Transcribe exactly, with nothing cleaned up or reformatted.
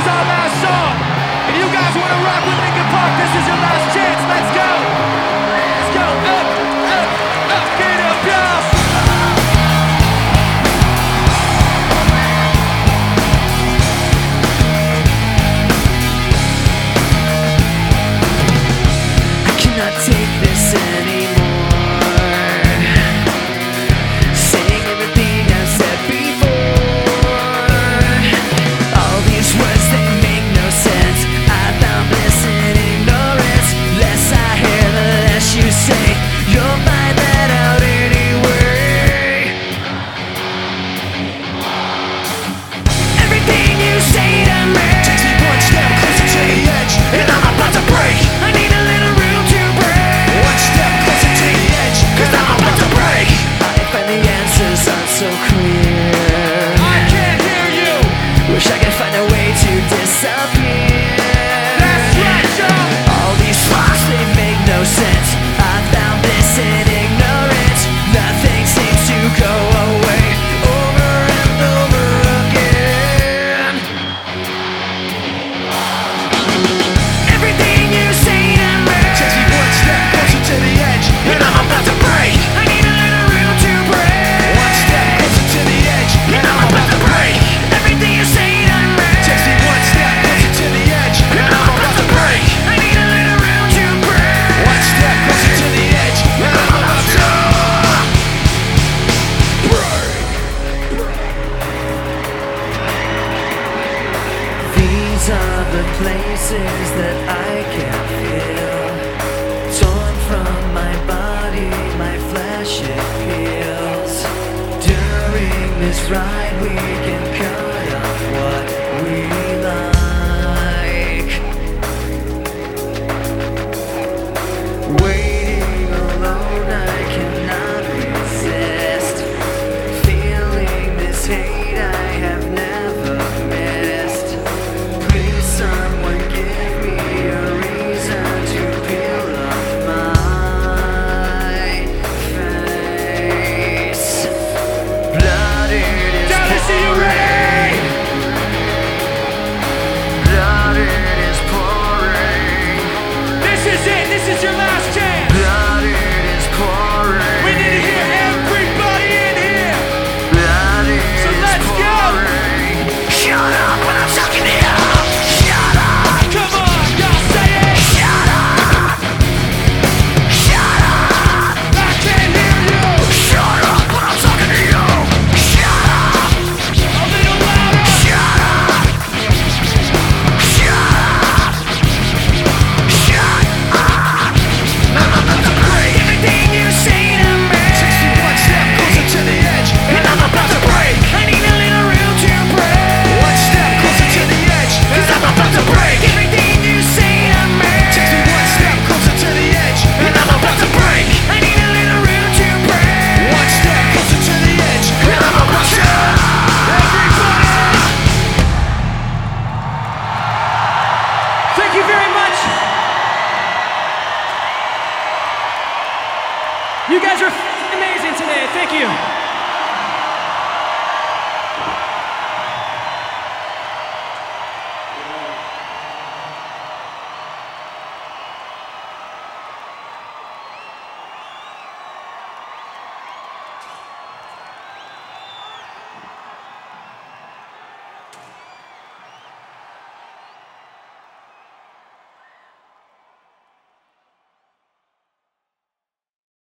our last song. If you guys want to rock with Linkin Park, this is your last chance. Let's go. Let's go. Up, up, up, get up, y'all. I cannot take this anymore. Saying everything I've said before. All these words, they make no sense. I found bliss in ignorance. Less I hear, the less you say. You'll find that out anyway. Everything you say to me takes me one step closer to the edge, and I'm about to break. I need a little room to breathe. One step closer to the edge, cause I'm about to break. I find the answers aren't so clear. I can't hear you. Wish I could find a way to disappear. That's right, y'all. All these thoughts, they make no sense. I found this in ignorance. Nothing seems to go away. Over and over again. Everything you say to me Takes me one step closer to the edge, and I'm about to break. I need a little room to breathe. One step closer to the edge, and I'm about to break. Everything you say to me Takes me one step closer to the edge, and I'm about to break. I need a little room to breathe. One step closer to the edge, and I'm about to break. These are the places that I can feel. Torn from my body, my flesh it peels. During this ride we can cut off what we like. Waiting alone I cannot resist. Feeling this hate I have never missed. Please someone give me a reason to peel off my face. Blood it is Dallas, are you ready? Blood it is pouring. This is it. This is your last chance. Blood it is pouring. We need to hear everybody in here. Blood it So is let's go. pouring. Shut up when I'm talking to you. Shut up. Come on, y'all say it. Shut up. Shut up. I can't hear you. Shut up when I'm talking to you. Shut up. A little louder. Shut up. Shut up. Shut up. I'm about to break. Everything you say to me Takes me one step closer to the edge, and I'm about to break. I need a little room to breathe. One step closer to the edge, cause I'm about to break. Everything you say to me Takes me one step closer to the edge, and I'm about to break. I need a little room to breathe. One step closer to the edge, and I'm about to Everybody. Thank you very much. You guys are amazing today. Thank you.